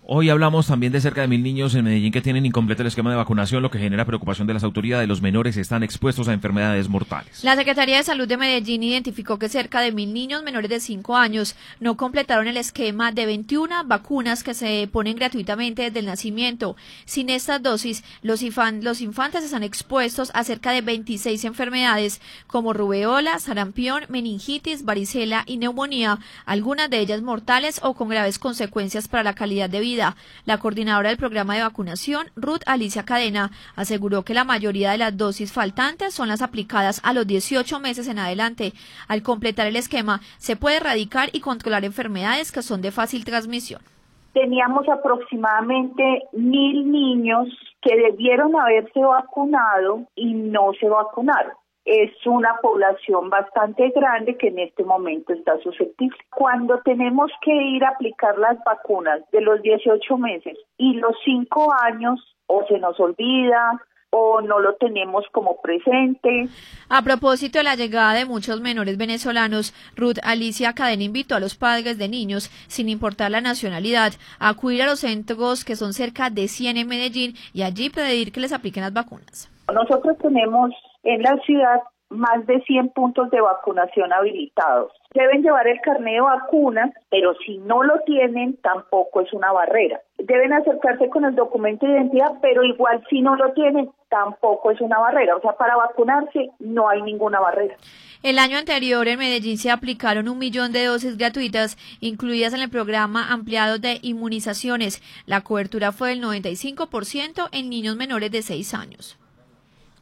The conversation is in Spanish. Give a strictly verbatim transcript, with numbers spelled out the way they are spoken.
Hoy hablamos también de cerca de mil niños en Medellín que tienen incompleto el esquema de vacunación, lo que genera preocupación de las autoridades. Los menores están expuestos a enfermedades mortales. La Secretaría de Salud de Medellín identificó que cerca de mil niños menores de cinco años no completaron el esquema de veintiuna vacunas que se ponen gratuitamente desde el nacimiento. Sin estas dosis, los, infan los infantes están expuestos a cerca de veintiséis enfermedades como rubeola, sarampión, meningitis, varicela y neumonía, algunas de ellas mortales o con graves consecuencias para la calidad de vida. La coordinadora del programa de vacunación, Ruth Alicia Cadena, aseguró que la mayoría de las dosis faltantes son las aplicadas a los dieciocho meses en adelante. Al completar el esquema, se puede erradicar y controlar enfermedades que son de fácil transmisión. Teníamos aproximadamente mil niños que debieron haberse vacunado y no se vacunaron. Es una población bastante grande que en este momento está susceptible. Cuando tenemos que ir a aplicar las vacunas de los dieciocho meses y los cinco años, o se nos olvida o no lo tenemos como presente. A propósito de la llegada de muchos menores venezolanos, Ruth Alicia Cadena invitó a los padres de niños, sin importar la nacionalidad, a acudir a los centros, que son cerca de cien en Medellín, y allí pedir que les apliquen las vacunas. Nosotros tenemos en la ciudad más de cien puntos de vacunación habilitados. Deben llevar el carnet de vacunas, pero si no lo tienen, tampoco es una barrera. Deben acercarse con el documento de identidad, pero igual si no lo tienen, tampoco es una barrera. O sea, para vacunarse no hay ninguna barrera. El año anterior en Medellín se aplicaron un millón de dosis gratuitas, incluidas en el programa ampliado de inmunizaciones. La cobertura fue del noventa y cinco por ciento en niños menores de seis años.